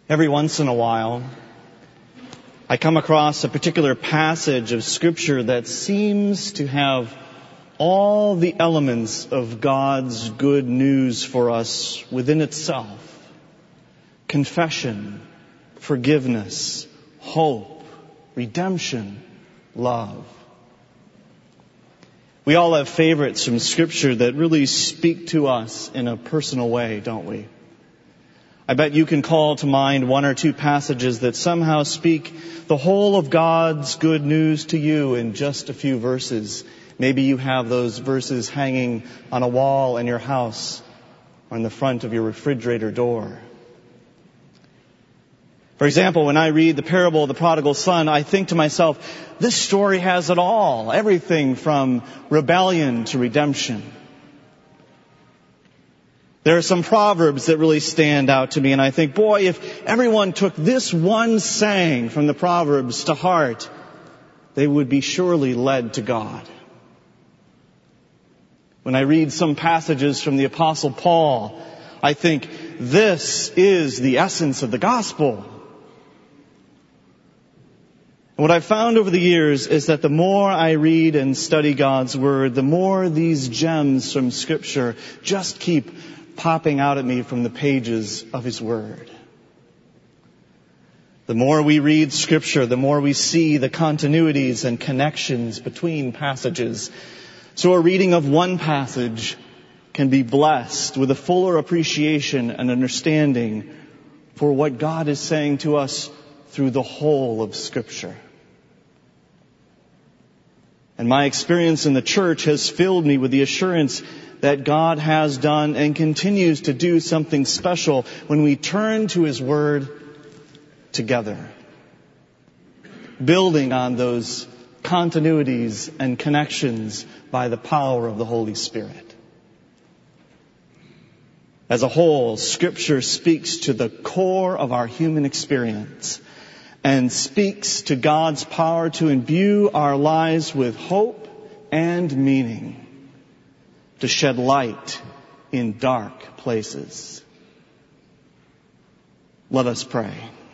Every once in a while, I come across a particular passage of Scripture that seems to have all the elements of God's good news for us within itself. Confession, forgiveness, hope, redemption, love. We all have favorites from Scripture that really speak to us in a personal way, don't we? I bet you can call to mind one or two passages that somehow speak the whole of God's good news to you in just a few verses. Maybe you have those verses hanging on a wall in your house or in the front of your refrigerator door. For example, when I read the parable of the prodigal son, I think to myself, this story has it all. Everything from rebellion to redemption. There are some proverbs that really stand out to me, and I think, boy, if everyone took this one saying from the Proverbs to heart, they would be surely led to God. When I read some passages from the Apostle Paul, I think, this is the essence of the gospel. And what I've found over the years is that the more I read and study God's Word, the more these gems from Scripture just keep popping out at me from the pages of His Word. The more we read Scripture, the more we see the continuities and connections between passages. So a reading of one passage can be blessed with a fuller appreciation and understanding for what God is saying to us through the whole of Scripture. And my experience in the church has filled me with the assurance that God has done and continues to do something special when we turn to His Word together, building on those continuities and connections by the power of the Holy Spirit. As a whole, Scripture speaks to the core of our human experience and speaks to God's power to imbue our lives with hope and meaning, to shed light in dark places. Let us pray.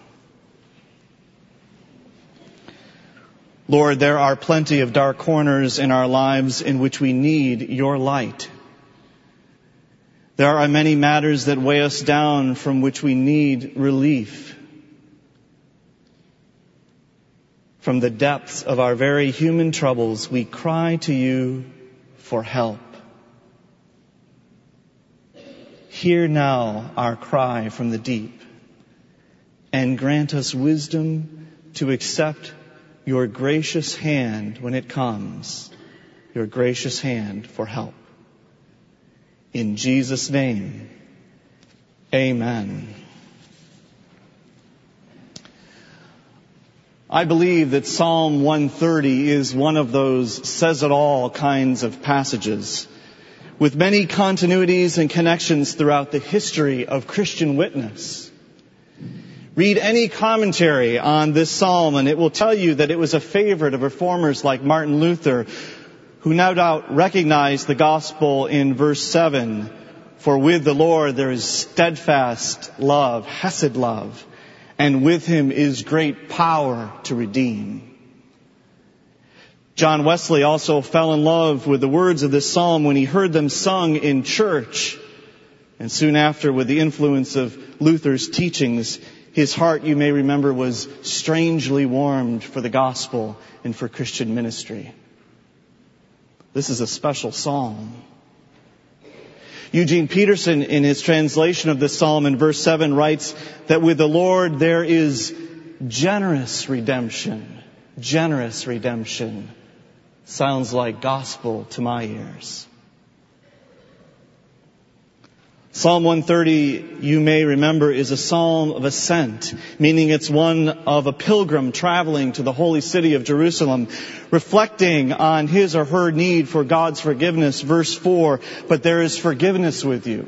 Lord, there are plenty of dark corners in our lives in which we need your light. There are many matters that weigh us down from which we need relief. From the depths of our very human troubles, we cry to you for help. Hear now our cry from the deep, and grant us wisdom to accept your gracious hand when it comes, your gracious hand for help. In Jesus' name, amen. I believe that Psalm 130 is one of those says-it-all kinds of passages, with many continuities and connections throughout the history of Christian witness. Read any commentary on this psalm and it will tell you that it was a favorite of reformers like Martin Luther, who no doubt recognized the gospel in verse 7, for with the Lord there is steadfast love, hesed love, and with Him is great power to redeem. John Wesley also fell in love with the words of this psalm when he heard them sung in church. And soon after, with the influence of Luther's teachings, his heart, you may remember, was strangely warmed for the gospel and for Christian ministry. This is a special psalm. Eugene Peterson, in his translation of this psalm in verse 7, writes that with the Lord there is generous redemption. Generous redemption. Sounds like gospel to my ears. Psalm 130, you may remember, is a psalm of ascent, meaning it's one of a pilgrim traveling to the holy city of Jerusalem, reflecting on his or her need for God's forgiveness. Verse 4, but there is forgiveness with you.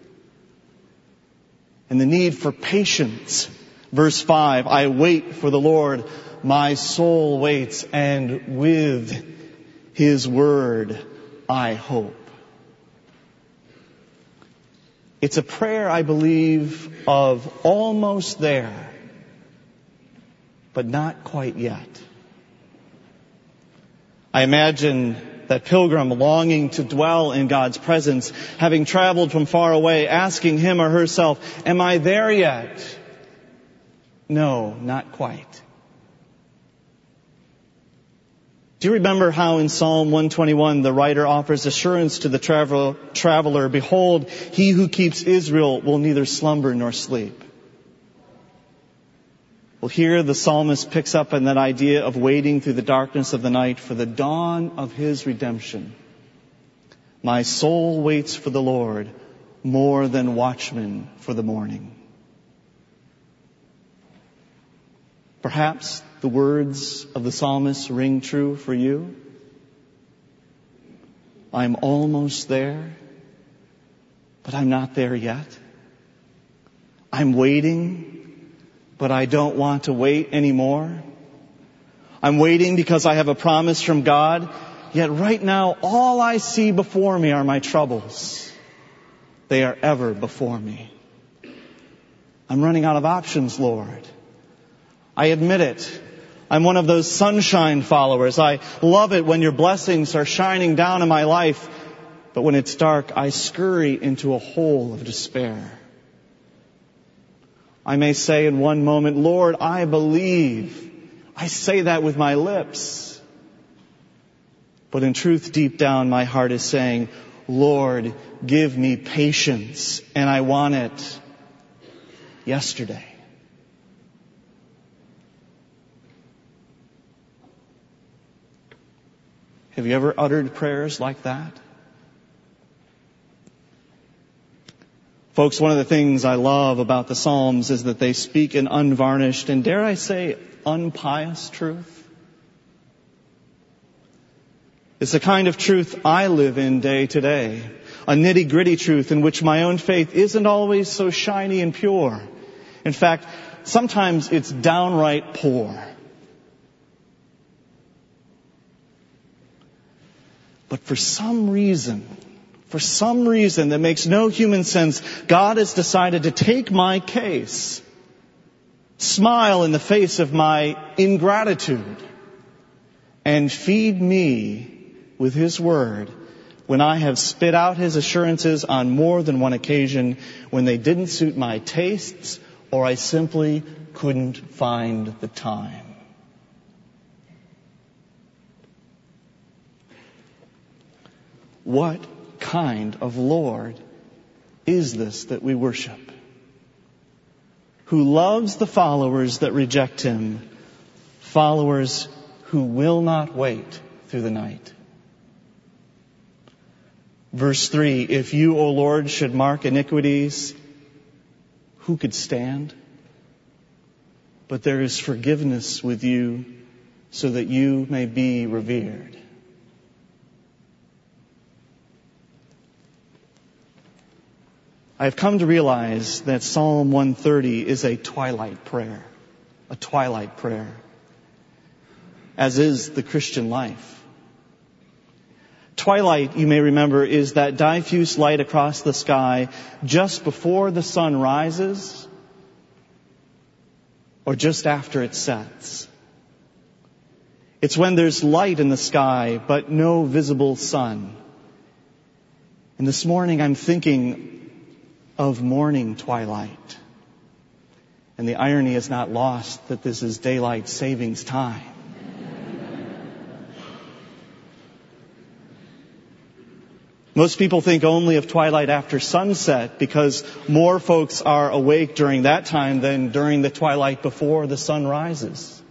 And the need for patience. Verse 5, I wait for the Lord, my soul waits, and with His word I hope. It's a prayer, I believe, of almost there, but not quite yet. I imagine that pilgrim longing to dwell in God's presence, having traveled from far away, asking him or herself, am I there yet? No, not quite. Do you remember how in Psalm 121 the writer offers assurance to the traveler, behold, he who keeps Israel will neither slumber nor sleep? Well, here the psalmist picks up on that idea of waiting through the darkness of the night for the dawn of his redemption. My soul waits for the Lord more than watchmen for the morning. Perhaps the words of the psalmist ring true for you. I'm almost there, but I'm not there yet. I'm waiting, but I don't want to wait anymore. I'm waiting because I have a promise from God, yet right now all I see before me are my troubles. They are ever before me. I'm running out of options, Lord. I admit it. I'm one of those sunshine followers. I love it when your blessings are shining down in my life, but when it's dark, I scurry into a hole of despair. I may say in one moment, Lord, I believe. I say that with my lips. But in truth, deep down, my heart is saying, Lord, give me patience, and I want it yesterday. Have you ever uttered prayers like that? Folks, one of the things I love about the Psalms is that they speak in unvarnished and, dare I say, unpious truth. It's the kind of truth I live in day to day. A nitty-gritty truth in which my own faith isn't always so shiny and pure. In fact, sometimes it's downright poor. But for some reason that makes no human sense, God has decided to take my case, smile in the face of my ingratitude, and feed me with His Word when I have spit out His assurances on more than one occasion when they didn't suit my tastes or I simply couldn't find the time. What kind of Lord is this that we worship? Who loves the followers that reject Him, followers who will not wait through the night. Verse 3, if you, O Lord, should mark iniquities, who could stand? But there is forgiveness with you so that you may be revered. I've come to realize that Psalm 130 is a twilight prayer, as is the Christian life. Twilight, you may remember, is that diffuse light across the sky just before the sun rises or just after it sets. It's when there's light in the sky but no visible sun. And this morning I'm thinking of morning twilight. And the irony is not lost that this is daylight savings time. Most people think only of twilight after sunset because more folks are awake during that time than during the twilight before the sun rises.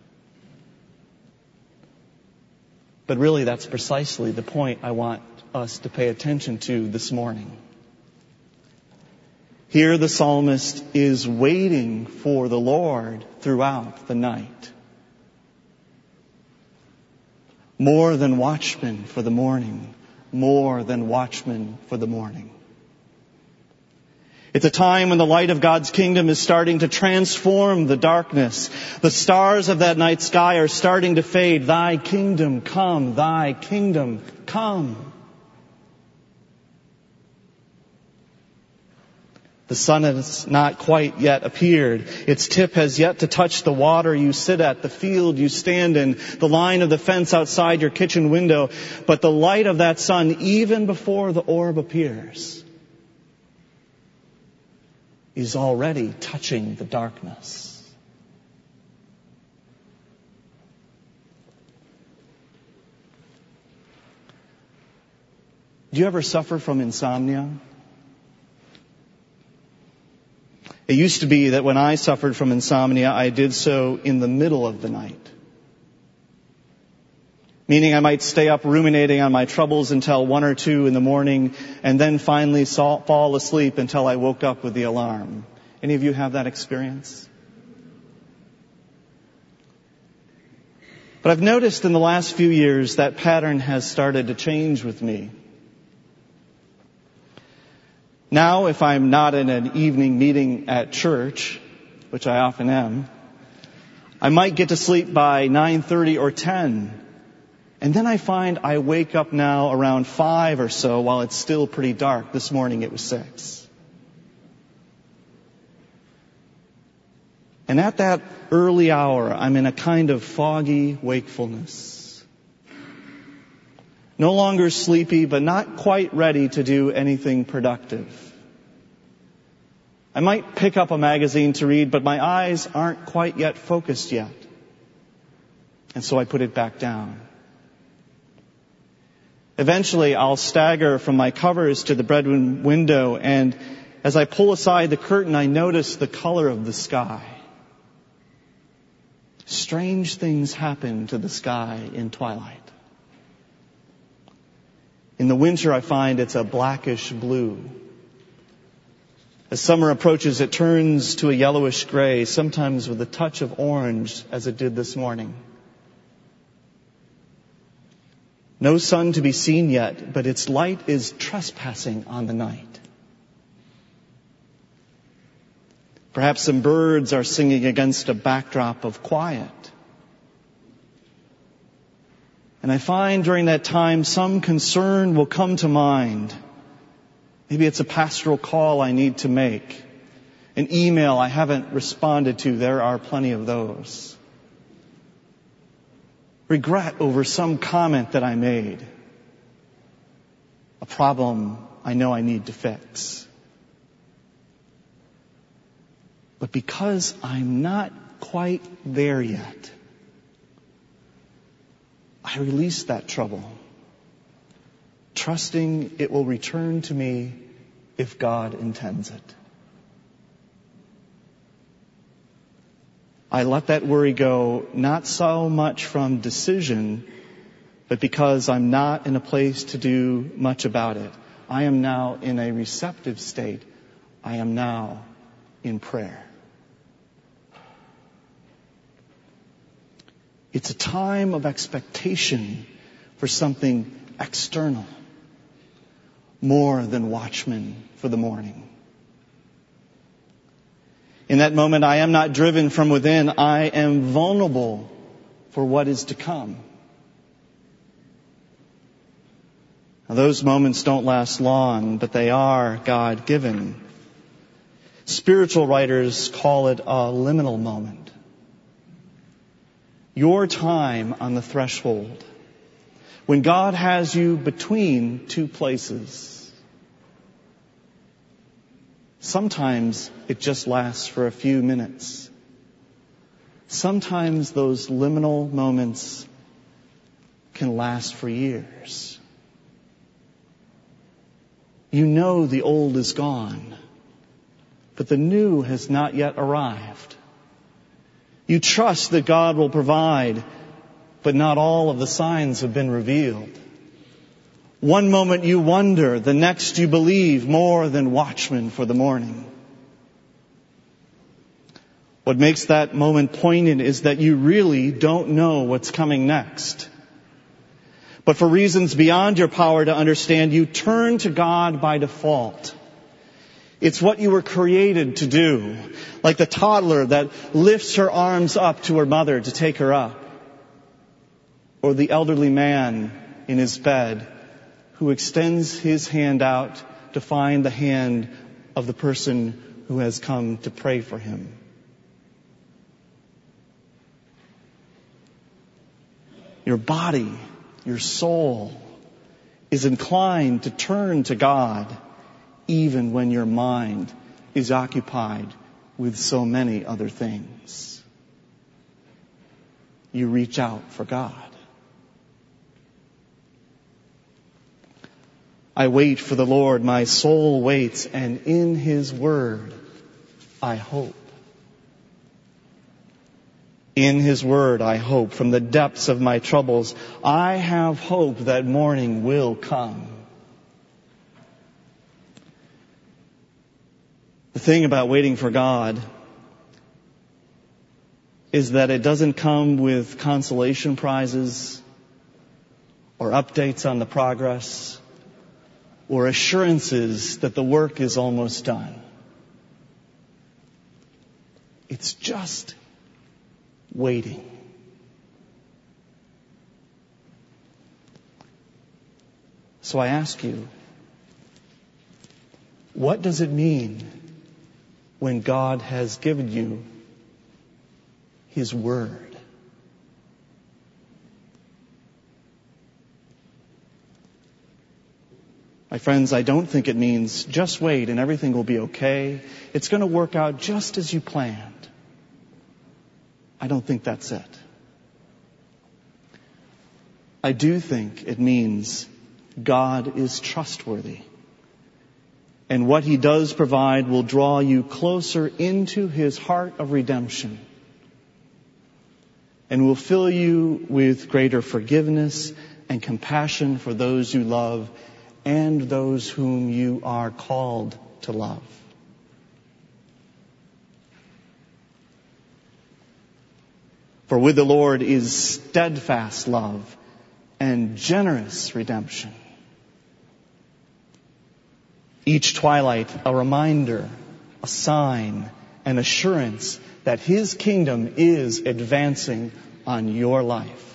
But really, that's precisely the point I want us to pay attention to this morning. Here the psalmist is waiting for the Lord throughout the night. More than watchmen for the morning. More than watchmen for the morning. It's a time when the light of God's kingdom is starting to transform the darkness. The stars of that night sky are starting to fade. Thy kingdom come, thy kingdom come. The sun has not quite yet appeared. Its tip has yet to touch the water you sit at, the field you stand in, the line of the fence outside your kitchen window. But the light of that sun, even before the orb appears, is already touching the darkness. Do you ever suffer from insomnia? It used to be that when I suffered from insomnia, I did so in the middle of the night. Meaning I might stay up ruminating on my troubles until 1 or 2 in the morning and then finally fall asleep until I woke up with the alarm. Any of you have that experience? But I've noticed in the last few years that pattern has started to change with me. Now, if I'm not in an evening meeting at church, which I often am, I might get to sleep by 9:30 or 10. And then I find I wake up now around 5 or so while it's still pretty dark. This morning it was 6. And at that early hour, I'm in a kind of foggy wakefulness. No longer sleepy, but not quite ready to do anything productive. I might pick up a magazine to read, but my eyes aren't quite yet focused yet. And so I put it back down. Eventually, I'll stagger from my covers to the bedroom window, and as I pull aside the curtain, I notice the color of the sky. Strange things happen to the sky in twilight. In the winter, I find it's a blackish blue. As summer approaches, it turns to a yellowish gray, sometimes with a touch of orange, as it did this morning. No sun to be seen yet, but its light is trespassing on the night. Perhaps some birds are singing against a backdrop of quiet. And I find during that time some concern will come to mind. Maybe it's a pastoral call I need to make, an email I haven't responded to. There are plenty of those. Regret over some comment that I made. A problem I know I need to fix. But because I'm not quite there yet, I release that trouble, trusting it will return to me if God intends it. I let that worry go, not so much from decision, but because I'm not in a place to do much about it. I am now in a receptive state. I am now in prayer. It's a time of expectation for something external, more than watchmen for the morning. In that moment, I am not driven from within. I am vulnerable for what is to come. Now, those moments don't last long, but they are God-given. Spiritual writers call it a liminal moment. Your time on the threshold, when God has you between two places. Sometimes it just lasts for a few minutes. Sometimes those liminal moments can last for years. You know the old is gone, but the new has not yet arrived. You trust that God will provide, but not all of the signs have been revealed. One moment you wonder, the next you believe, more than watchmen for the morning. What makes that moment poignant is that you really don't know what's coming next. But for reasons beyond your power to understand, you turn to God by default. It's what you were created to do, like the toddler that lifts her arms up to her mother to take her up, or the elderly man in his bed who extends his hand out to find the hand of the person who has come to pray for him. Your body, your soul is inclined to turn to God even when your mind is occupied with so many other things. You reach out for God. I wait for the Lord, my soul waits, and in His word I hope. In His word I hope. From the depths of my troubles, I have hope that morning will come. The thing about waiting for God is that it doesn't come with consolation prizes or updates on the progress or assurances that the work is almost done. It's just waiting. So I ask you, what does it mean when God has given you His word? My friends, I don't think it means just wait and everything will be okay. It's going to work out just as you planned. I don't think that's it. I do think it means God is trustworthy. And what He does provide will draw you closer into His heart of redemption and will fill you with greater forgiveness and compassion for those you love and those whom you are called to love. For with the Lord is steadfast love and generous redemption. Each twilight a reminder, a sign, an assurance that His kingdom is advancing on your life.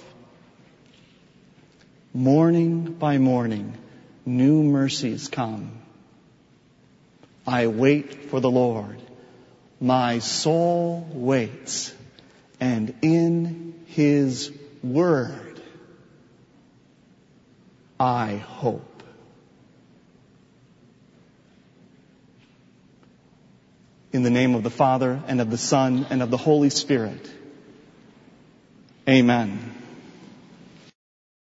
Morning by morning, new mercies come. I wait for the Lord. My soul waits, and in His word I hope. In the name of the Father, and of the Son, and of the Holy Spirit. Amen.